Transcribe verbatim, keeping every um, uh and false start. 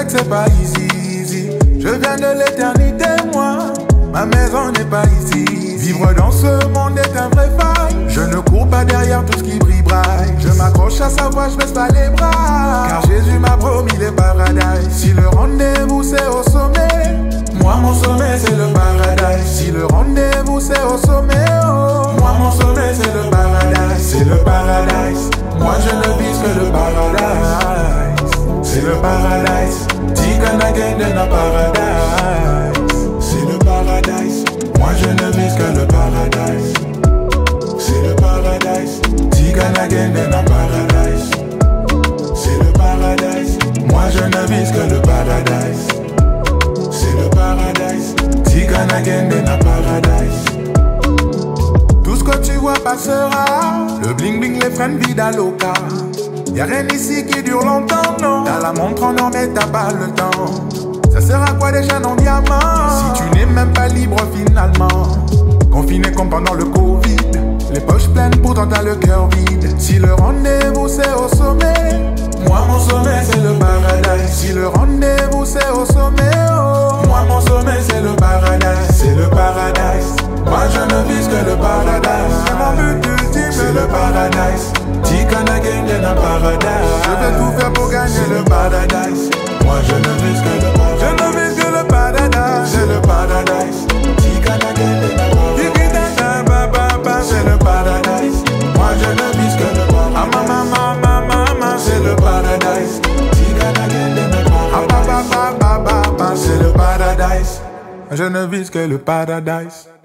que c'est pas easy, easy. Je viens de l'éternité, moi. Ma maison n'est pas ici. Vivre dans ce monde est un vrai faille. Je ne cours pas derrière tout ce qui brille braille. Je m'accroche à sa voix, je baisse pas les bras. Car Jésus m'a promis le paradis. Si le rendez-vous c'est au sommet, moi mon sommet c'est le paradis. Si le rendez-vous c'est au sommet, oh, moi mon sommet c'est le paradis. C'est le paradis. Moi je ne vise que le paradis. C'est le paradis. Tikanagen de la paradis. C'est le paradis. Moi je ne vise que le paradis. C'est le paradis. Tikanagen de la paradis. C'est le paradis. Moi je ne vise que le paradis. C'est le paradis. Tikanagen de la paradis. Tout ce que tu vois passera. Le bling bling, les freins vide à l'oca. Y'a rien ici qui dure longtemps, non. T'as la montre en or mais t'as pas le temps. Ça sert à quoi des chaînes en diamant si tu n'es même pas libre finalement? Confiné comme pendant le Covid, les poches pleines pourtant t'as le cœur vide. Si le rendez-vous c'est au sommet, moi mon sommet c'est le paradis. Si le rendez-vous c'est au sommet, oh, moi mon sommet c'est le paradis. C'est le paradis. Moi je ne vise que le paradis. C'est mon but ultime, c'est le paradis. Tikanagen de la paradis. Je vais tout faire pour gagner le paradis. Moi je ne vise que le paradis. Je ne vise que le paradis. C'est le paradis. Tikanagen de la paradis. C'est le paradis. Moi je ne vise que le paradis. Ah maman, maman, maman, c'est le paradis. Tikanagen de la paradis. Ah papa, papa, papa, c'est le paradis. Je ne vise que le paradis.